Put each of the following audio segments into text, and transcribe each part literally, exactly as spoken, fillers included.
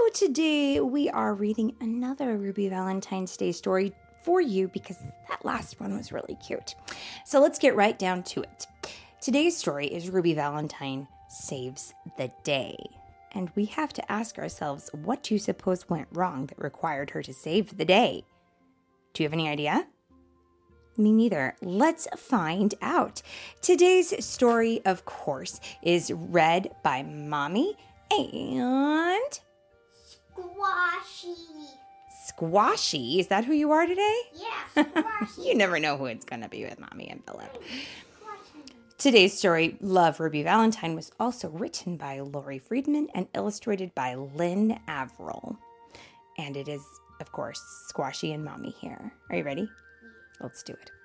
today we are reading another Ruby Valentine's Day story for you because that last one was really cute. So let's get right down to it. Today's story is Ruby Valentine Saves the Day. And we have to ask ourselves, what do you suppose went wrong that required her to save the day? Do you have any idea? Me neither. Let's find out. Today's story, of course, is read by Mommy and... Squashy. Squashy? Is that who you are today? Yeah, Squashy. You never know who it's going to be with Mommy and Philip. Today's story, Love, Ruby Valentine, was also written by Lori Friedman and illustrated by Lynn Averill. And it is, of course, Squashy and Mommy here. Are you ready? Let's do it.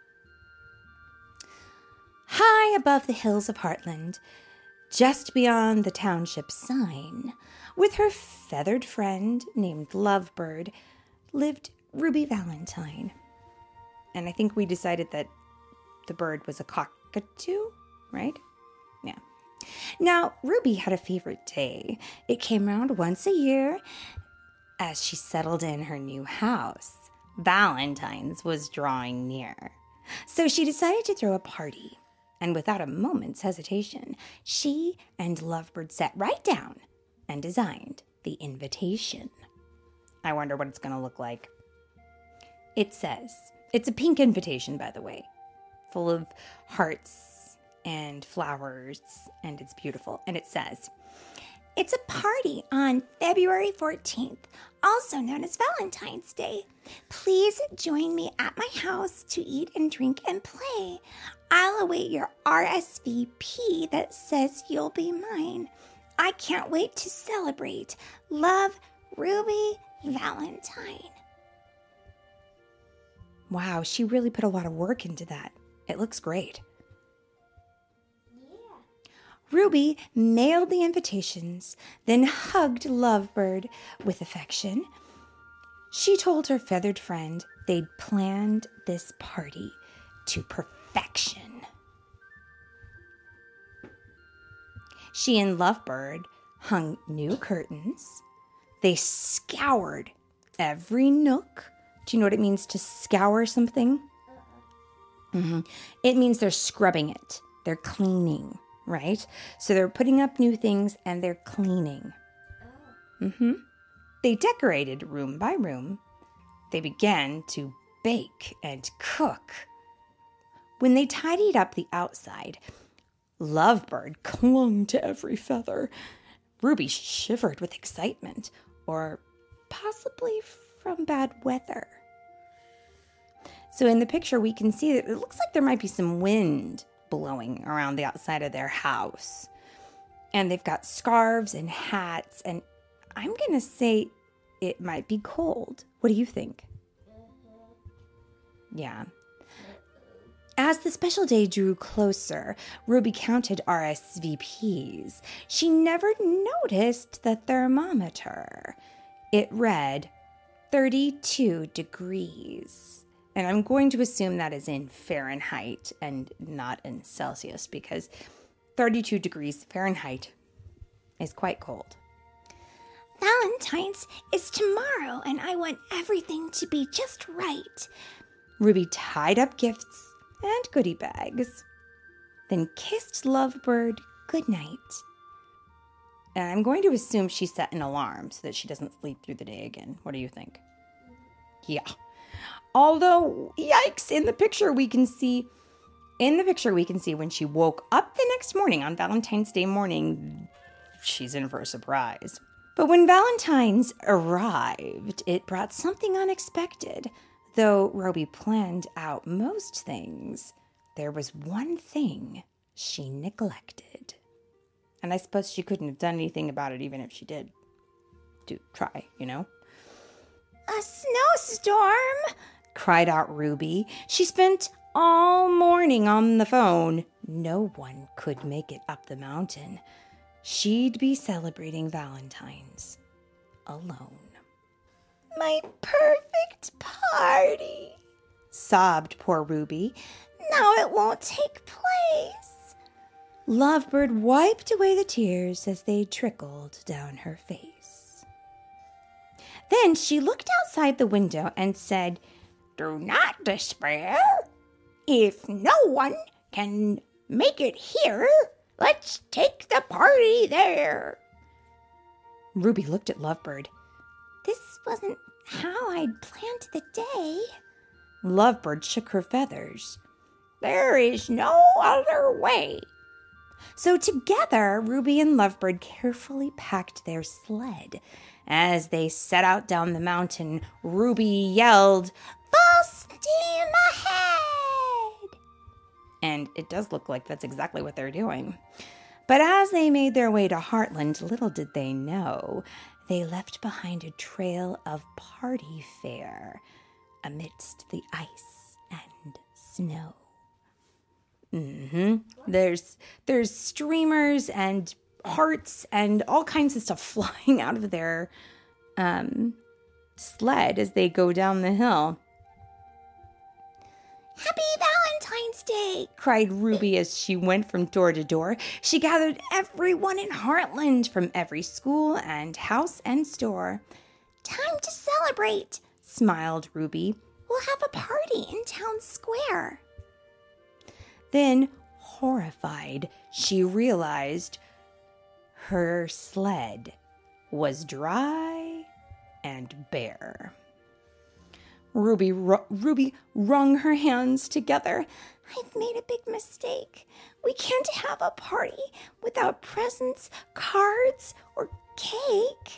High above the hills of Heartland, just beyond the township sign, with her feathered friend named Lovebird, lived Ruby Valentine. And I think we decided that the bird was a cockatoo, right? Yeah. Now, Ruby had a favorite day. It came around once a year as she settled in her new house. Valentine's was drawing near. So she decided to throw a party. And without a moment's hesitation, she and Lovebird sat right down and designed the invitation. I wonder what it's going to look like. It says, it's a pink invitation, by the way, full of hearts and flowers, and it's beautiful. And it says, it's a party on February fourteenth, also known as Valentine's Day. Please join me at my house to eat and drink and play. I'll await your R S V P that says you'll be mine. I can't wait to celebrate. Love, Ruby Valentine. Wow, she really put a lot of work into that. It looks great. Ruby mailed the invitations, then hugged Lovebird with affection. She told her feathered friend they'd planned this party to perfection. She and Lovebird hung new curtains. They scoured every nook. Do you know what it means to scour something? Mm-hmm. It means they're scrubbing it. They're cleaning. Right? So they're putting up new things and they're cleaning. Mm-hmm. They decorated room by room. They began to bake and cook. When they tidied up the outside, Lovebird clung to every feather. Ruby shivered with excitement, or possibly from bad weather. So in the picture, we can see that it looks like there might be some wind blowing around the outside of their house. And they've got scarves and hats, and I'm going to say it might be cold. What do you think? Yeah. As the special day drew closer, Ruby counted R S V Ps. She never noticed the thermometer. It read thirty-two degrees. And I'm going to assume that is in Fahrenheit and not in Celsius, because thirty-two degrees Fahrenheit is quite cold. Valentine's is tomorrow, and I want everything to be just right. Ruby tied up gifts and goodie bags, then kissed Lovebird goodnight. And I'm going to assume she set an alarm so that she doesn't sleep through the day again. What do you think? Yeah. Although, yikes, in the picture we can see, in the picture we can see when she woke up the next morning on Valentine's Day morning, she's in for a surprise. But when Valentine's arrived, it brought something unexpected. Though Ruby planned out most things, there was one thing she neglected. And I suppose she couldn't have done anything about it even if she did to try, you know? A snowstorm! Cried out Ruby. She spent all morning on the phone. No one could make it up the mountain. She'd be celebrating Valentine's alone. My perfect party, sobbed poor Ruby. Now it won't take place. Lovebird wiped away the tears as they trickled down her face. Then she looked outside the window and said, "Do not despair. If no one can make it here, let's take the party there." Ruby looked at Lovebird. "This wasn't how I'd planned the day." Lovebird shook her feathers. "There is no other way." So together, Ruby and Lovebird carefully packed their sled. As they set out down the mountain, Ruby yelled, "Full steam ahead!" And it does look like that's exactly what they're doing. But as they made their way to Heartland, little did they know, they left behind a trail of party fare amidst the ice and snow. Mm-hmm. There's there's streamers and hearts and all kinds of stuff flying out of their um, sled as they go down the hill. "Happy Valentine's Day!" cried Ruby as she went from door to door. She gathered everyone in Heartland from every school and house and store. "Time to celebrate," smiled Ruby. "We'll have a party in town square." Then, horrified, she realized her sled was dry and bare. Ruby, ru- Ruby wrung her hands together. "I've made a big mistake. We can't have a party without presents, cards, or cake."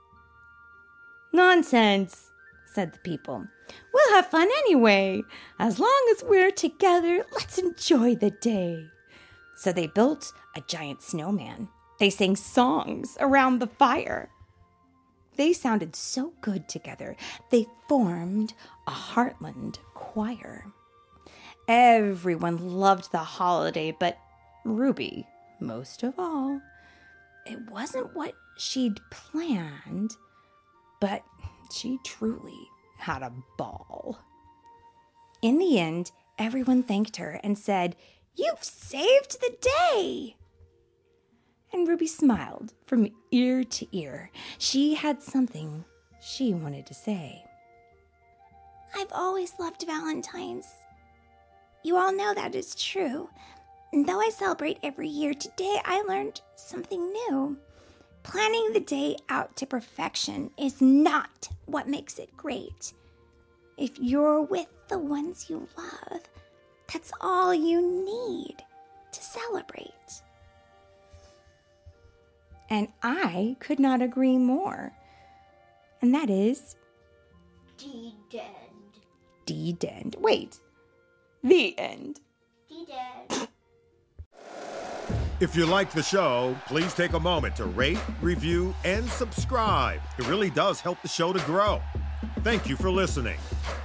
"Nonsense," said the people. "We'll have fun anyway. As long as we're together, let's enjoy the day." So they built a giant snowman. They sang songs around the fire. They sounded so good together, they formed a Heartland choir. Everyone loved the holiday, but Ruby most of all. It wasn't what she'd planned, but she truly had a ball. In the end, everyone thanked her and said, "You've saved the day!" And Ruby smiled from ear to ear. She had something she wanted to say. "I've always loved Valentine's. You all know that is true. And though I celebrate every year, today I learned something new. Planning the day out to perfection is not what makes it great. If you're with the ones you love, that's all you need to celebrate." And I could not agree more. And that is... D-Dend. D-Dend. Wait. The end. D-Dend. If you like the show, please take a moment to rate, review, and subscribe. It really does help the show to grow. Thank you for listening.